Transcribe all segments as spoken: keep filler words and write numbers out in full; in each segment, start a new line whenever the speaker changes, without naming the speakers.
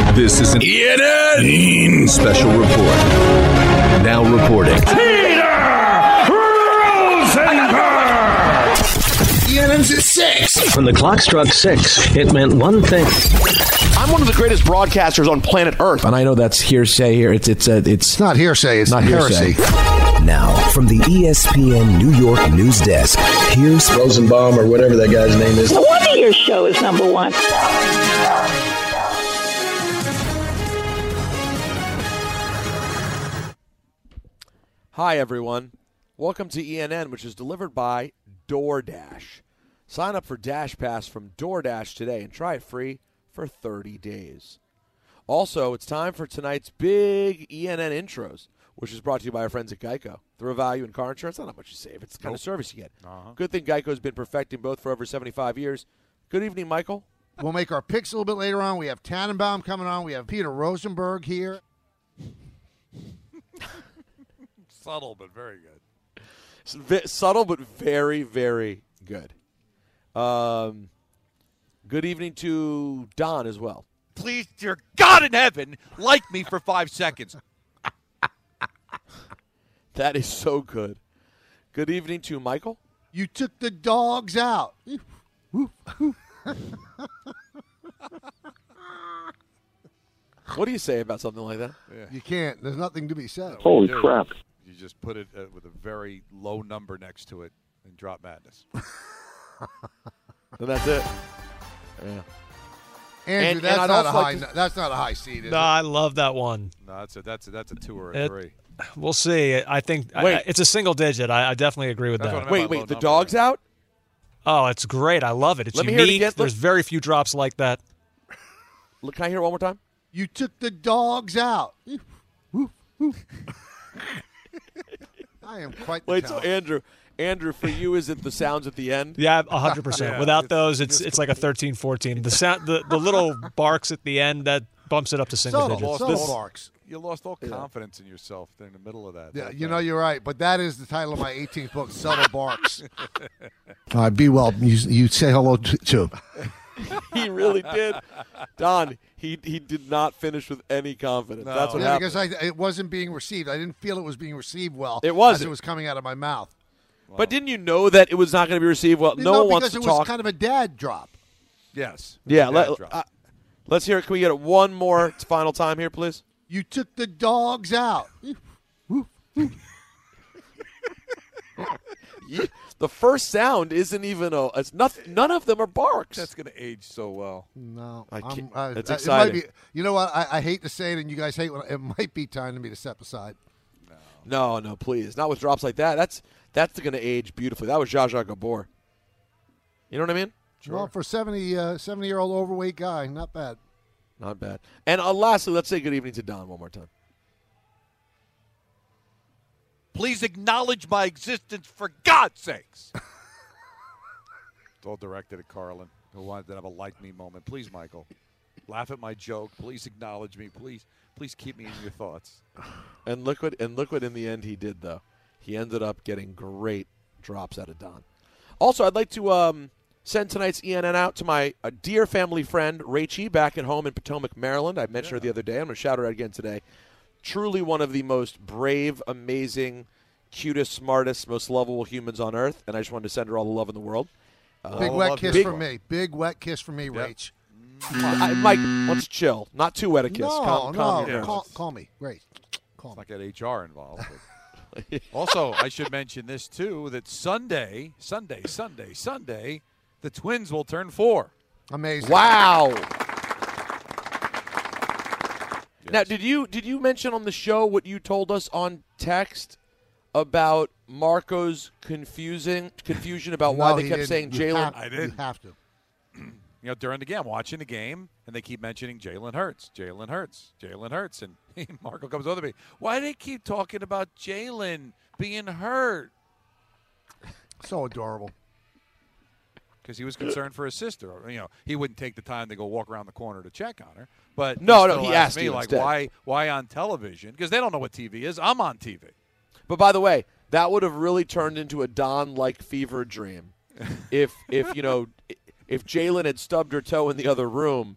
This is an E N N special report. Now reporting.
Peter Rosenberg!
E N N's at six.
When the clock struck six, it meant one thing.
I'm one of the greatest broadcasters on planet Earth.
And I know that's hearsay here. It's it's a, it's,
it's not hearsay. It's
not
heresy.
Hearsay.
Now, from the E S P N New York news desk, here's
Rosenbaum or whatever that guy's name is.
No wonder your show is number one.
Hi, everyone. Welcome to E N N, which is delivered by DoorDash. Sign up for Dash Pass from DoorDash today and try it free for thirty days. Also, it's time for tonight's big E N N intros, which is brought to you by our friends at Geico. The real value in car insurance, not how much you save. It's the kind nope. of service you get. Uh-huh. Good thing Geico's been perfecting both for over seventy-five years. Good evening, Michael.
We'll make our picks a little bit later on. We have Tannenbaum coming on. We have Peter Rosenberg here.
Subtle, but very good.
V- subtle, but very, very good. Um, good evening to Don as well.
Please, dear God in heaven, like me for five seconds.
That is so good. Good evening to Michael.
You took the dogs out.
What do you say about something like that?
Yeah. You can't. There's nothing to be said.
Holy crap.
You just put it uh, with a very low number next to it and drop madness.
And that's it. Yeah.
Andrew,
and,
that's,
and
not a high,
like to...
that's not a high seed, is
no,
it?
I love that one.
No, that's a, that's a, that's a two or a
it,
three.
We'll see. I think
wait.
I, it's a single digit. I, I definitely agree with
that's
that.
Wait, wait, the number. Dog's out?
Oh, it's great. I love it. It's
Let
unique.
Me hear it again.
There's very few drops like that.
Look, can I hear it one more time?
You took the dogs out. I am quite the
Wait,
talent.
so Andrew, Andrew, for you, is it the sounds at the end?
Yeah, one hundred percent.
Yeah,
Without
it's,
those, it's it's like a thirteen fourteen. The sound, the, the little barks at the end, that bumps it up to single
subtle,
digits.
Subtle
this,
barks.
You lost all
yeah.
confidence in yourself in the middle of that.
Yeah,
that
you
thing.
know, you're right. But that is the title of my eighteenth book, Subtle Barks. All right, be well. You, you say hello to, to him.
He really did. Don, he he did not finish with any confidence.
No.
That's what
yeah,
happened.
because I, it wasn't being received. I didn't feel it was being received well.
It was.
As it was coming out of my mouth.
Wow. But didn't you know that it was not going to be received well? No,
no
one wants
because
to
it
talk.
was kind of a dad drop.
Yes.
Yeah,
Dad
let,
drop.
uh, let's hear it. Can we get it one more final time here, please?
You took the dogs out.
Yeah, the first sound isn't even a. It's nothing. None of them are barks.
That's going to age so well.
No,
I can't.
I,
it's
I,
exciting.
It might be, you know what? I, I hate to say it, and you guys hate when it might be time to me to step aside.
No, no, please, not with drops like that. That's that's going to age beautifully. That was Zsa Zsa Gabor. You know what I mean?
Sure. Well, for a seventy, uh, seventy-year-old overweight guy, not bad.
Not bad. And uh, lastly, let's say good evening to Don one more time.
Please acknowledge my existence for God's sakes. It's all directed at Carlin, who wanted to have a like me moment. Please, Michael, laugh at my joke. Please acknowledge me. Please, please keep me in your thoughts.
And look what and look what in the end he did though. He ended up getting great drops out of Don. Also, I'd like to um, send tonight's E N N out to my uh, dear family friend Rachie back at home in Potomac, Maryland. I mentioned yeah. her the other day. I'm going to shout her out again today. Truly one of the most brave, amazing, cutest, smartest, most lovable humans on earth, and I just wanted to send her all the love in the world.
Uh, Big wet kiss big, from me. Big wet kiss from me, yep. Rach.
I, Mike, let's chill. Not too wet a kiss.
No,
calm,
no.
calm
Yeah. Call, call me. Rach. Call
it's
me.
not got H R involved. Also, I should mention this, too, that Sunday, Sunday, Sunday, Sunday, the Twins will turn four.
Amazing.
Wow.
Yes.
Now, did you did you mention on the show what you told us on text about Marco's confusing confusion about why
no,
they kept
didn't.
saying
you
Jalen?
Have,
I did.
You have to.
You know, during the game, I'm watching the game, and they keep mentioning Jalen Hurts, Jalen Hurts, Jalen Hurts. And Marco comes over to me. Why do they keep talking about Jalen being hurt?
So adorable.
Because he was concerned for his sister. You know, he wouldn't take the time to go walk around the corner to check on her. But
no,
he
no, he
asked,
asked
me,
you
like,
instead.
why, why on television? Because they don't know what T V is. I'm on T V.
But by the way, that would have really turned into a Don-like fever dream if, if you know, if Jalen had stubbed her toe in the other room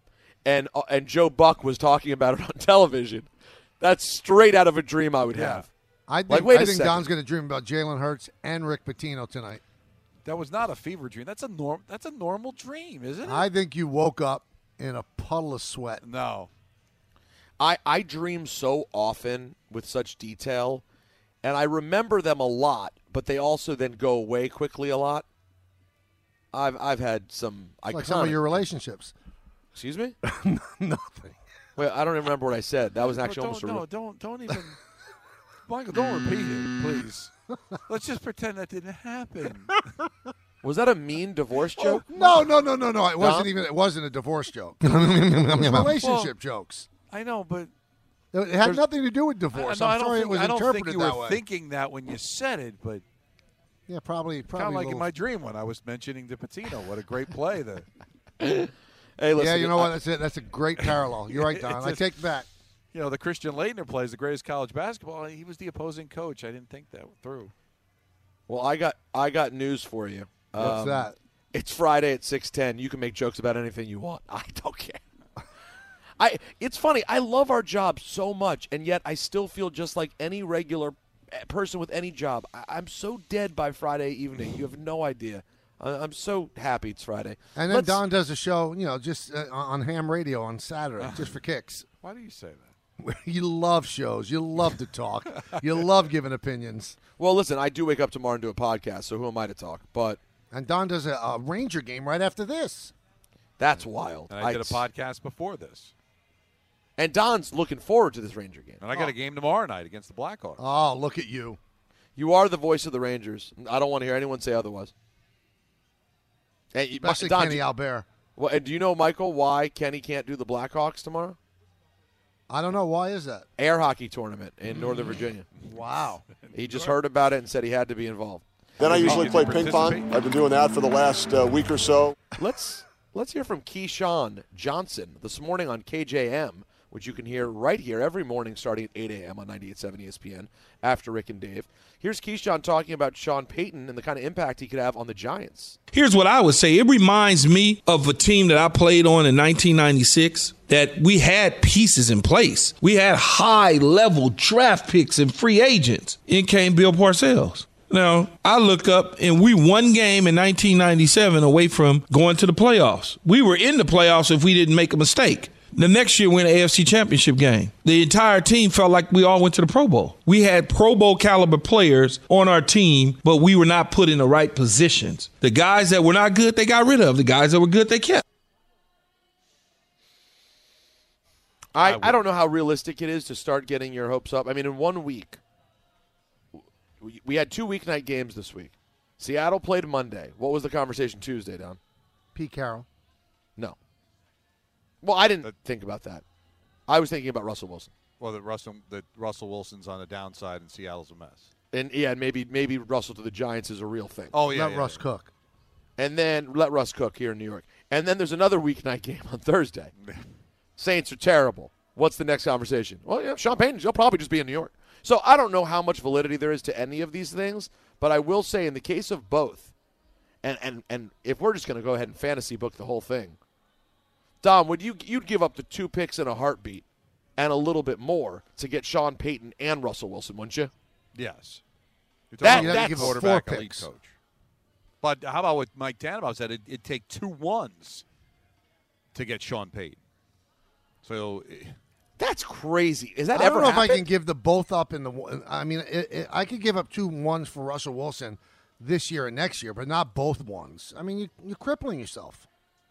and uh, and Joe Buck was talking about it on television. That's straight out of a dream I would
Yeah.
have.
I think,
Like, wait
I
a
think
second.
Don's going to dream about Jalen Hurts and Rick Pitino tonight.
That was not a fever dream. That's a norm. That's a normal dream, isn't it?
I think you woke up in a puddle of sweat.
no.
I, I dream so often with such detail, and I remember them a lot, but they also then go away quickly a lot. I've I've had some
It's
iconic.
like some of your relationships.
Excuse me?
Nothing.
Wait, I don't even remember what I said. That was actually
don't,
almost a
no,
real-
don't don't even. Michael, don't repeat it, please. Let's just pretend that didn't happen.
Was that a mean divorce joke?
No, no, no, no, no. It wasn't
Dom?
even. It wasn't a divorce joke. It was relationship
Well,
jokes.
I know, but
It had nothing to do with divorce.
I, no, I
I'm
don't
sorry
think,
it was
I don't
interpreted
think you
that
were
way.
thinking that when you said it, but
Yeah, probably.
kind
Probably
of
a
like in
little-
my dream when I was mentioning to Patino. What a great play that.
Hey, listen.
Yeah, you know
I-
what? That's it. That's a great parallel. You're right, Don.
It's
I
just-
take back.
You know, the Christian Leitner plays the greatest college basketball. He was the opposing coach. I didn't think that through.
Well, I got I got news for you.
What's
Um,
that?
It's Friday at six ten. You can make jokes about anything you want. I don't care. I. It's funny. I love our job so much, and yet I still feel just like any regular person with any job. I, I'm so dead by Friday evening. You have no idea. I, I'm so happy it's Friday.
And then
Let's-
Don does a show, you know, just uh, on ham radio on Saturday, just for kicks.
Why do you say that?
You love shows. You love to talk. You love giving opinions.
Well, listen. I do wake up tomorrow and do a podcast, so who am I to talk? But
And Don does a, a Ranger game right after this.
that's wild.
And I did a podcast before this.
And Don's looking forward to this Ranger game.
And I got a game tomorrow night against the Blackhawks.
Oh, look at you.
You are the voice of the Rangers. I don't want to hear anyone say otherwise. And you-
Especially
Don,
Kenny
do-
Albert.
Well, and do you know, Michael, why Kenny can't do the Blackhawks tomorrow?
I don't know. Why is that?
Air hockey tournament in Northern Virginia.
Wow.
He just heard about it and said he had to be involved.
Then I usually play ping pong. I've been doing that for the last uh, week or so.
Let's let's hear from Keyshawn Johnson this morning on K J M, which you can hear right here every morning starting at eight a.m. on ninety-eight point seven E S P N after Rick and Dave. Here's Keyshawn talking about Sean Payton and the kind of impact he could have on the Giants.
Here's what I would say. It reminds me of a team that I played on in nineteen ninety-six that we had pieces in place. We had high-level draft picks and free agents. In came Bill Parcells. Now, I look up and we won game in nineteen ninety-seven away from going to the playoffs. We were in the playoffs if we didn't make a mistake. The next year, we went an A F C Championship game. The entire team felt like we all went to the Pro Bowl. We had Pro Bowl caliber players on our team, but we were not put in the right positions. The guys that were not good, they got rid of. The guys that were good, they kept.
I, I don't know how realistic it is to start getting your hopes up. I mean, in one week, we, we had two weeknight games this week. Seattle played Monday. What was the conversation Tuesday, Don?
Pete Carroll.
No. Well, I didn't think about that. I was thinking about Russell Wilson.
Well, that Russell, that Russell Wilson's on the downside and Seattle's a mess.
And, yeah, and maybe maybe Russell to the Giants is a real thing.
Oh, yeah.
Let
yeah,
Russ
yeah.
cook.
And then let Russ cook here in New York. And then there's another weeknight game on Thursday. Saints are terrible. What's the next conversation? Well, yeah, Sean Payton, he'll probably just be in New York. So I don't know how much validity there is to any of these things, but I will say in the case of both, and and, and if we're just going to go ahead and fantasy book the whole thing, Dom, would you you'd give up the two picks in a heartbeat and a little bit more to get Sean Payton and Russell Wilson, wouldn't you?
Yes. You're
That-
talking about
that's-
a
four
quarterback elite
picks.
coach. But how about what Mike Tannenbaum said? It, it'd take two ones to get Sean Payton. So eh,
That's crazy. Is that
I
ever
don't know
happened?
if I can give the both up in the. one- I mean, it, it, I could give up two ones for Russell Wilson this year and next year, but not both ones. I mean, you, you're crippling yourself.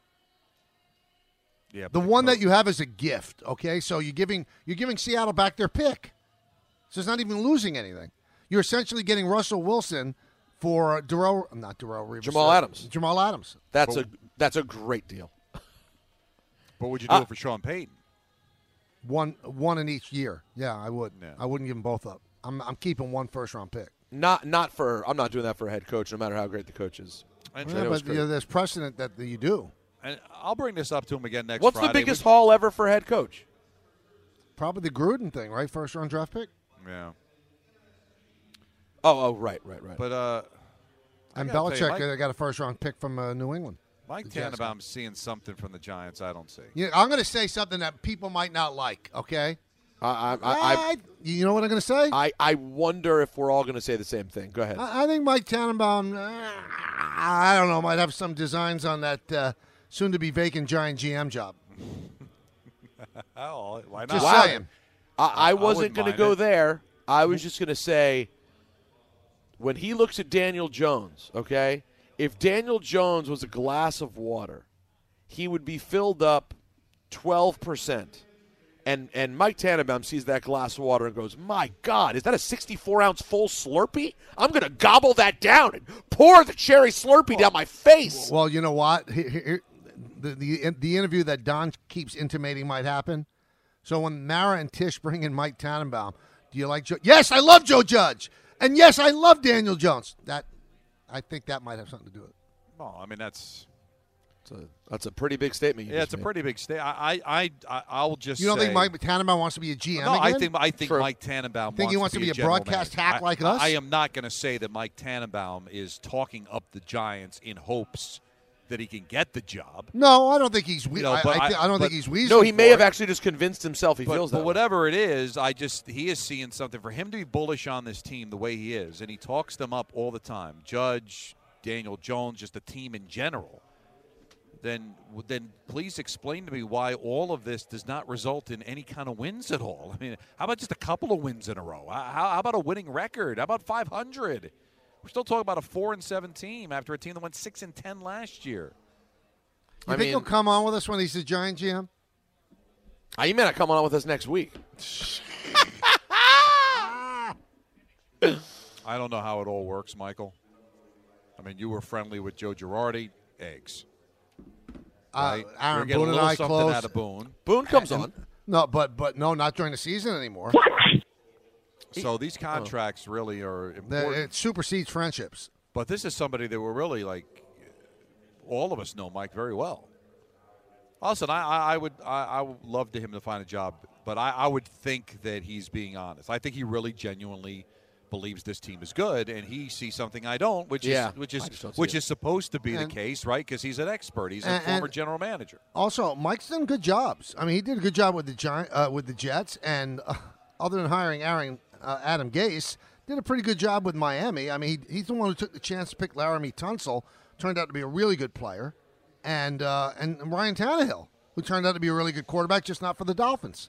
yeah,
The
but
one
coach-
that you have is a gift. Okay, so you're giving you're giving Seattle back their pick, so it's not even losing anything. You're essentially getting Russell Wilson for Darrell, not Darrell Reeves,
Jamal
uh,
Adams.
Jamal Adams.
That's a that's a great deal.
But would you do
Uh,
it for Sean Payton?
One one in each year. Yeah, I would.
Yeah.
I wouldn't give them both up. I'm I'm keeping one first round pick.
Not not for I'm not doing that for a head coach, no matter how great the coach is.
And,
Yeah,
it was
but
great.
you know, there's precedent that you do.
and I'll bring this up to him again next
What's
Friday.
the biggest
We-
haul ever for a head coach?
Probably the Gruden thing, right? First round draft pick.
Yeah.
Oh, oh, right, right, right.
But uh, I
And
gotta tell you,
Belichick
Mike-
uh, got a first round pick from uh, New England.
Mike Tannenbaum's seeing something from the Giants I don't see.
Yeah, I'm going to say something that people might not like, okay?
I, I, I, I,
you know what I'm going to say?
I, I wonder if we're all going to say the same thing. Go ahead.
I, I think Mike Tannenbaum, uh, I don't know, might have some designs on that uh, soon-to-be vacant Giant G M job.
Oh, why not?
Just
Wow.
saying.
I, I
I
wasn't
wouldn't
going to
mind
go
it.
there. I was just going to say, when he looks at Daniel Jones, okay, if Daniel Jones was a glass of water, he would be filled up twelve percent. And and Mike Tannenbaum sees that glass of water and goes, my God, is that a sixty-four ounce full Slurpee? I'm going to gobble that down and pour the cherry Slurpee down my face.
Well, you know what? Here- here- the, the, the interview that Don keeps intimating might happen. So when Mara and Tish bring in Mike Tannenbaum, do you like Joe? Yes, I love Joe Judge. And yes, I love Daniel Jones. That I think that might have something to do with it.
Well, I mean, that's
That's a, that's a pretty big statement. You
yeah,
just
it's a
made.
pretty big state. I, I, I, I'll just.
You don't
say,
think Mike Tannenbaum wants to be a G M
No,
again?
I think I think
True.
Mike Tannenbaum
Think
wants
he wants
to
to
be,
be a
general
broadcast
manager.
hack
I-
like
I,
us?
I am not going to say that Mike Tannenbaum is talking up the Giants in hopes that he can get the job.
No, I don't think he's. We-
You know,
I,
but
I, thi-
I-
I don't
but-
think he's wheezing.
No, he may
for
have
it.
actually just convinced himself he
But,
feels
but
that way.
whatever it is, I just he is seeing something for him to be bullish on this team the way he is, and he talks them up all the time. Judge, Daniel Jones, just the team in general. Then, then please explain to me why all of this does not result in any kind of wins at all. I mean, how about just a couple of wins in a row? How, how about a winning record? How about five hundred? We're still talking about a four and seven team after a team that went six and ten last year.
You
I
think
mean-
he'll come on with us when he's the Giant G M?
Uh, you may not come on with us next week.
I don't know how it all works, Michael. I mean, you were friendly with Joe Girardi. Eggs.
Uh,
Right?
Aaron
We're getting
Boone
a
and
little
I
something
close.
out of Boone.
Boone comes on.
No, but but no, not during the season anymore.
So these contracts really are
The-
important.
it supersedes friendships.
But this is somebody that we're really like. All of us know Mike very well. Listen, I, I, I would I, I would love to him to find a job, but I, I would think that he's being honest. I think he really genuinely believes this team is good, and he sees something I don't, which
Yeah,
is which
I
is
just don't see
which
it.
is supposed to be
And-
the case, right? Because he's an expert. He's a
And-
former
and-
general manager.
Also, Mike's done good jobs. I mean, he did a good job with the Giant, uh, with the Jets, and uh, other than hiring Aaron uh, Adam Gase, did a pretty good job with Miami. I mean, he, he's the one who took the chance to pick Laramie Tunsil, turned out to be a really good player, and uh, and Ryan Tannehill, who turned out to be a really good quarterback, just not for the Dolphins.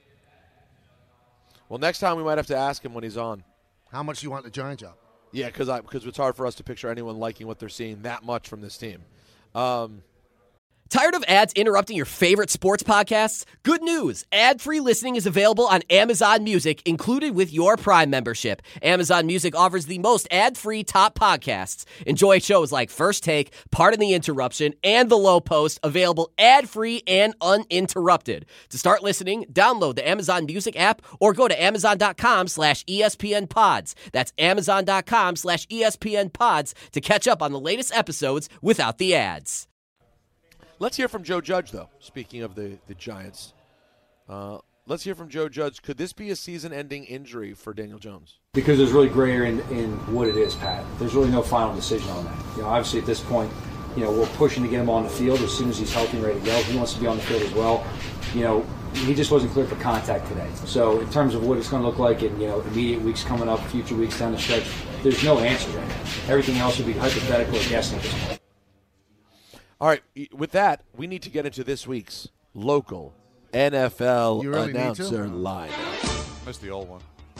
Well, next time we might have to ask him when he's on.
How much do you want the Giant job?
Yeah, because because it's hard for us to picture anyone liking what they're seeing that much from this team. Um,
Tired of ads interrupting your favorite sports podcasts? Good news! Ad-free listening is available on Amazon Music, included with your Prime membership. Amazon Music offers the most ad-free top podcasts. Enjoy shows like First Take, Pardon the Interruption, and The Low Post, available ad-free and uninterrupted. To start listening, download the Amazon Music app or go to amazon.com slash ESPN pods. That's amazon.com slash ESPN pods to catch up on the latest episodes without the ads.
let's hear from Joe Judge, though. Speaking of the the Giants, uh, let's hear from Joe Judge. Could this be a season-ending injury for Daniel Jones?
Because there's really gray area in, in what it is, Pat. There's really no final decision on that. You know, obviously at this point, you know, we're pushing to get him on the field as soon as he's healthy and ready to go. He wants to be on the field as well. You know, he just wasn't clear for contact today. So in terms of what it's going to look like in, you know, immediate weeks coming up, future weeks down the stretch, there's no answer right now. Everything else would be hypothetical or guessing at this point.
All right, with that, we need to get into this week's local N F L
You really need
announcer
to?
line.
Missed the old one.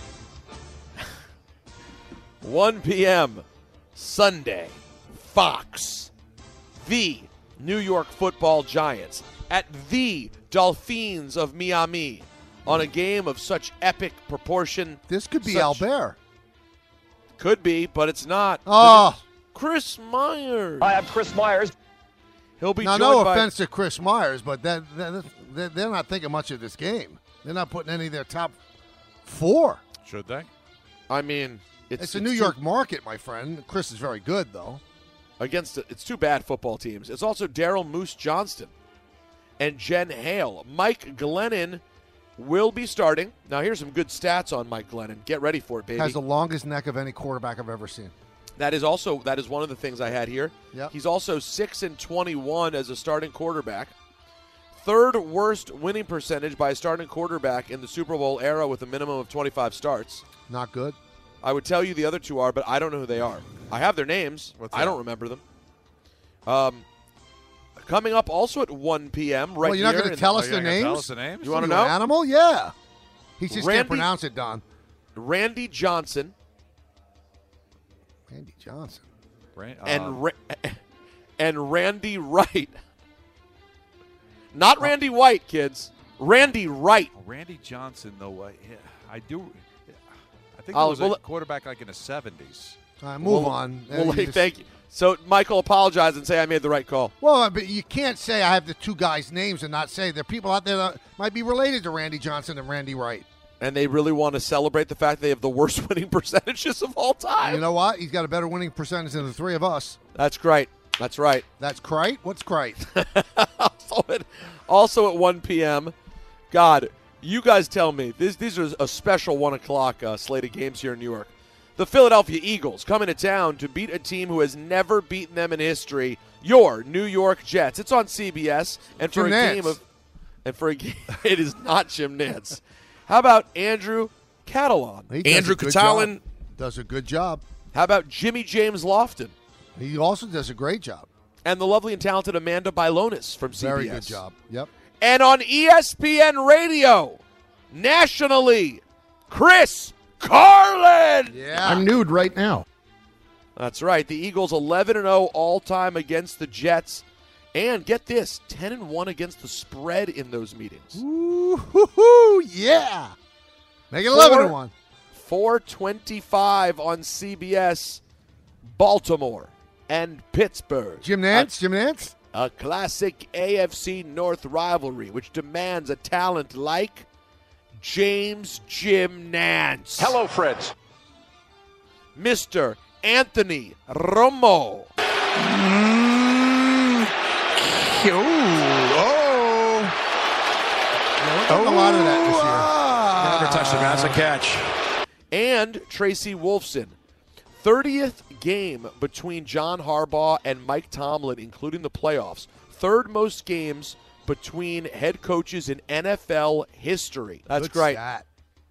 one p.m. Sunday, Fox, the New York Football Giants at the Dolphins of Miami on a game of such epic proportion.
This could be
such-
Albert.
Could be, but it's not.
Oh.
Chris Myers.
I am Chris Myers.
He'll be
Now,
joined
no
by
offense to Chris Myers, but that, that, that they're not thinking much of this game. They're not putting any of their top four.
Should they?
I mean, it's,
It's, a New York market, my friend. Chris is very good, though.
Against it's two bad football teams. It's also Daryl Moose Johnston and Jen Hale. Mike Glennon will be starting. Now, here's some good stats on Mike Glennon. Get ready for it, baby.
Has the longest neck of any quarterback I've ever seen.
That is also that is one of the things I had here.
Yep.
He's also six and twenty-one as a starting quarterback. Third worst winning percentage by a starting quarterback in the Super Bowl era with a minimum of twenty-five starts.
Not good.
I would tell you the other two are, but I don't know who they are. I have their names.
What's
I
that?
don't remember them. Um, coming up also at one p.m. right
Well, you're not
here
going to
in-
tell
Oh,
us
you're
their
not gonna
names?
tell us the names?
You want to
You
know?
an animal? Yeah. He just
Randy-
can't pronounce it, Don.
Randy Johnson
Randy Johnson.
Ran- uh,
and Ra- and Randy Wright. Not Randy White, kids. Randy Wright.
oh, Randy Johnson, though, uh, yeah, I do. I think
I'll-
he was
well,
a quarterback like in the seventies.
All right, move
Well,
on.
Well,
Uh,
hey,
you just-
thank you. So, Michael, apologize and say I made the right call.
Well, but you can't say I have the two guys' names and not say there are people out there that might be related to Randy Johnson and Randy Wright.
And they really want to celebrate the fact they have the worst winning percentages of all time.
You know what? He's got a better winning percentage than the three of us.
That's great. That's right.
That's Crite? What's Crite?
also, at, also at one p.m., God, you guys tell me. This, these are a special one o'clock uh, slate of games here in New York. The Philadelphia Eagles coming to town to beat a team who has never beaten them in history, your New York Jets. It's on C B S. And for
Jim
a
Nantz.
game of and for a game, it is not Jim Nantz. How about Andrew Catalan?
He does
Andrew
a good
Catalan.
job. Does a good job.
How about Jimmy James Lofton?
He also does a great job.
And the lovely and talented Amanda Bylonis from C B S.
Very good job. Yep.
And on E S P N Radio, nationally, Chris Carlin.
Yeah.
I'm nude right now.
That's right. The Eagles eleven and oh all-time against the Jets. And get this, ten and one against the spread in those meetings.
Ooh, yeah. Make it eleven and one.
four twenty-five on C B S, Baltimore and Pittsburgh.
Jim Nantz? Jim Nantz?
A classic A F C North rivalry, which demands a talent like James Jim Nantz.
Hello, friends.
Mister Anthony Romo.
Mm, oh.
Yeah, we're getting a lot of that this year.
Ah.
Never touched him. That's a catch.
And Tracy Wolfson. thirtieth game between John Harbaugh and Mike Tomlin, including the playoffs. Third most games between head coaches in N F L history. That's
Good
great.
stat.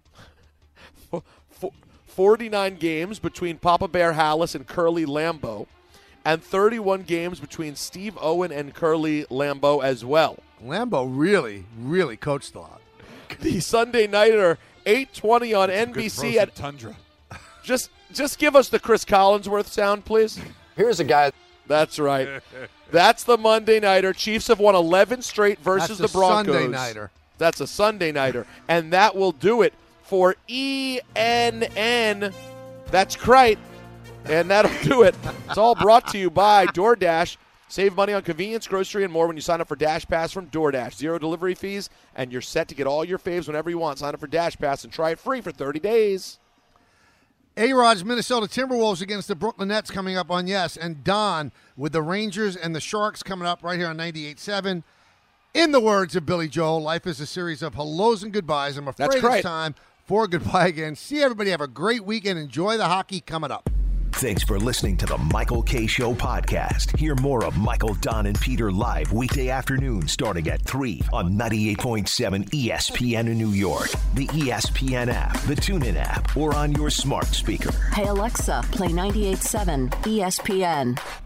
forty-nine games between Papa Bear Hallis and Curly Lambeau, and thirty-one games between Steve Owen and Curly Lambeau as well.
Lambeau really, really coached a lot.
The Sunday Nighter, eight twenty on N B C.
Good
At
tundra.
just, just give us the Chris Collinsworth sound, please.
Here's a guy.
That's right. That's the Monday Nighter. Chiefs have won eleven straight versus
That's
the
a
Broncos.
Sunday Nighter.
That's a Sunday Nighter. And that will do it for E N N. That's right. And that'll do it. It's all brought to you by DoorDash. Save money on convenience, grocery, and more when you sign up for Dash Pass from DoorDash. Zero delivery fees, and you're set to get all your faves whenever you want. Sign up for Dash Pass and try it free for thirty days.
A-Rod's Minnesota Timberwolves against the Brooklyn Nets coming up on Yes. And Don with the Rangers and the Sharks coming up right here on ninety-eight point seven. In the words of Billy Joel, life is a series of hellos and goodbyes. I'm afraid
That's right.
it's time for a goodbye again. See everybody. Have a great weekend. Enjoy the hockey coming up.
Thanks for listening to the Michael K. Show podcast. Hear more of Michael, Don, and Peter live weekday afternoon starting at three on ninety-eight point seven E S P N in New York, the E S P N app, the TuneIn app, or on your smart speaker.
Hey, Alexa, play ninety-eight point seven E S P N.